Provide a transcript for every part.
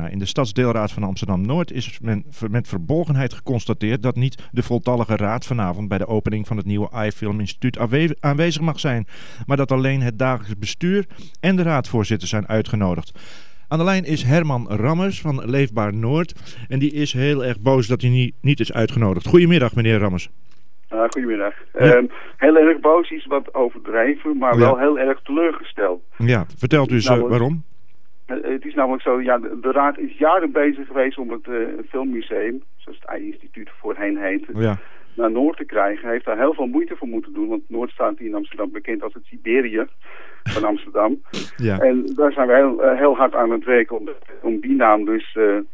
In de Stadsdeelraad van Amsterdam-Noord is met verbolgenheid geconstateerd dat niet de voltallige raad vanavond bij de opening van het nieuwe iFilm Instituut aanwezig mag zijn, maar dat alleen het dagelijks bestuur en de raadvoorzitter zijn uitgenodigd. Aan de lijn is Herman Rammers van Leefbaar Noord en die is heel erg boos dat hij niet is uitgenodigd. Goedemiddag, meneer Rammers. Goedemiddag. Ja. Heel erg boos is wat overdreven, maar wel heel erg teleurgesteld. Ja, vertelt u eens waarom? Het is namelijk zo, ja, de raad is jaren bezig geweest om het filmmuseum, zoals het I-instituut voorheen heette, naar Noord te krijgen. Hij heeft daar heel veel moeite voor moeten doen, want Noord staat in Amsterdam bekend als het Siberië van Amsterdam. Ja. En daar zijn we heel hard aan het werken om die naam dus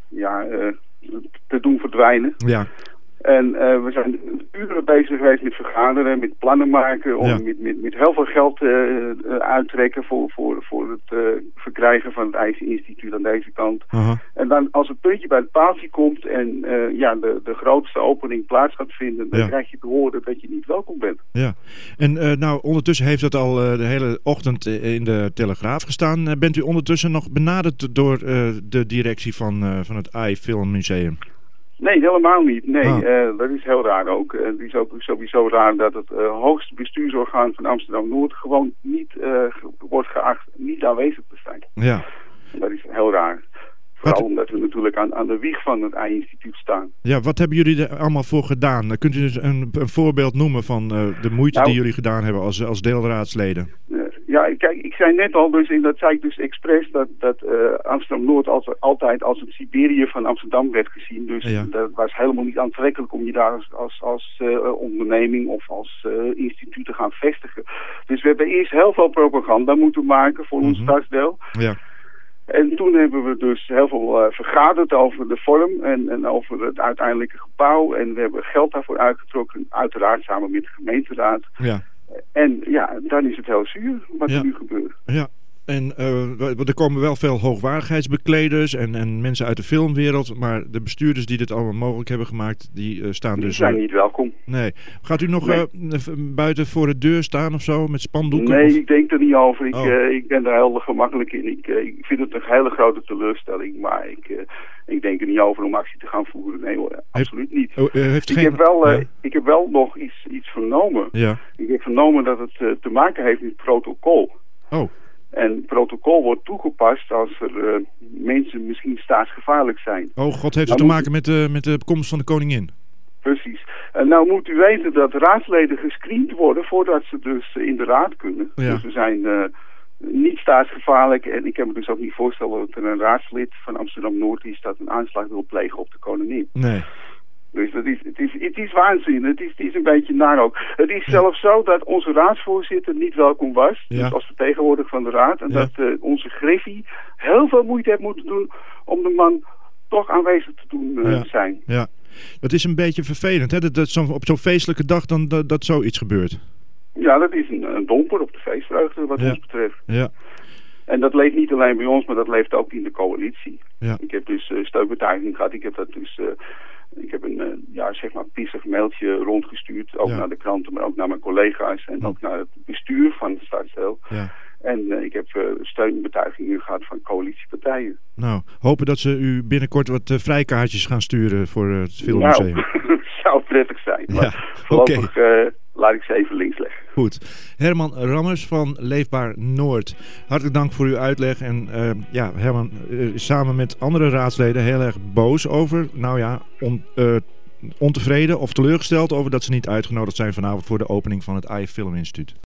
te doen verdwijnen. Ja. En we zijn uren bezig geweest met vergaderen, met plannen maken, met heel veel geld uittrekken voor het verkrijgen van het IJzerinstituut aan deze kant. En dan als het puntje bij het paaltje komt en de grootste opening plaats gaat vinden, dan krijg je te horen dat je niet welkom bent. Ja, en ondertussen heeft het al de hele ochtend in de Telegraaf gestaan. Bent u ondertussen nog benaderd door de directie van het iFilm Museum? Nee, helemaal niet. Nee, dat is heel raar ook. Het is ook sowieso raar dat het hoogste bestuursorgaan van Amsterdam-Noord gewoon niet wordt geacht niet aanwezig te zijn. Ja. Dat is heel raar. Vooral omdat we natuurlijk aan de wieg van het I-instituut staan. Ja, wat hebben jullie er allemaal voor gedaan? Kunt u dus een voorbeeld noemen van de moeite die jullie gedaan hebben als deelraadsleden? Ja, kijk, ik zei net al, en dat zei ik dus expres, dat Amsterdam-Noord altijd als het Siberië van Amsterdam werd gezien. Dus dat was helemaal niet aantrekkelijk om je daar als onderneming of als instituut te gaan vestigen. Dus we hebben eerst heel veel propaganda moeten maken voor ons stadsdeel. Ja. En toen hebben we dus heel veel vergaderd over de vorm en over het uiteindelijke gebouw. En we hebben geld daarvoor uitgetrokken, uiteraard samen met de gemeenteraad. Ja. En ja, dan is het heel zuur wat er nu gebeurt. Ja, en er komen wel veel hoogwaardigheidsbekleders en mensen uit de filmwereld, maar de bestuurders die dit allemaal mogelijk hebben gemaakt, die staan dus... Die zijn niet welkom. Nee. Gaat u nog buiten voor de deur staan of zo, met spandoeken? Nee, ik denk er niet over. Ik ben er heel gemakkelijk in. Ik vind het een hele grote teleurstelling, maar ik denk er niet over om actie te gaan voeren. Nee hoor, absoluut niet. Ik heb wel nog iets vernomen. Ja. Ik heb vernomen dat het te maken heeft met protocol. Oh. En protocol wordt toegepast als er mensen misschien staatsgevaarlijk zijn. Oh god, heeft het te maken met de komst van de koningin? Precies. En nou moet u weten dat raadsleden gescreend worden voordat ze dus in de raad kunnen. Ja. Dus we zijn niet staatsgevaarlijk en ik kan me dus ook niet voorstellen dat er een raadslid van Amsterdam-Noord is dat een aanslag wil plegen op de koningin. Nee. Dus het is waanzin. Het is een beetje naar ook. Het is zelfs zo dat onze raadsvoorzitter niet welkom was. Ja. Dus als vertegenwoordiger van de raad. En dat onze Griffie heel veel moeite heeft moeten doen om de man toch aanwezig te doen zijn. Ja, dat is een beetje vervelend. Hè? Dat op zo'n feestelijke dag dat zoiets gebeurt. Ja, dat is een domper op de feestvreugde wat ons betreft. Ja. En dat leeft niet alleen bij ons, maar dat leeft ook in de coalitie. Ja. Ik heb dus steunbetuiging gehad. Ik heb dat dus... Ik heb een pissig mailtje rondgestuurd, ook naar de kranten, maar ook naar mijn collega's en ook naar het bestuur van het stadsdeel. Ja. En ik heb steunbetuigingen gehad van coalitiepartijen. Nou, hopen dat ze u binnenkort wat vrijkaartjes gaan sturen voor het filmmuseum. Nou, zou prettig zijn, maar voorlopig laat ik ze even links leggen. Goed. Herman Rammers van Leefbaar Noord. Hartelijk dank voor uw uitleg. En Herman is samen met andere raadsleden heel erg boos over, ontevreden of teleurgesteld over dat ze niet uitgenodigd zijn vanavond voor de opening van het iFilm Instituut.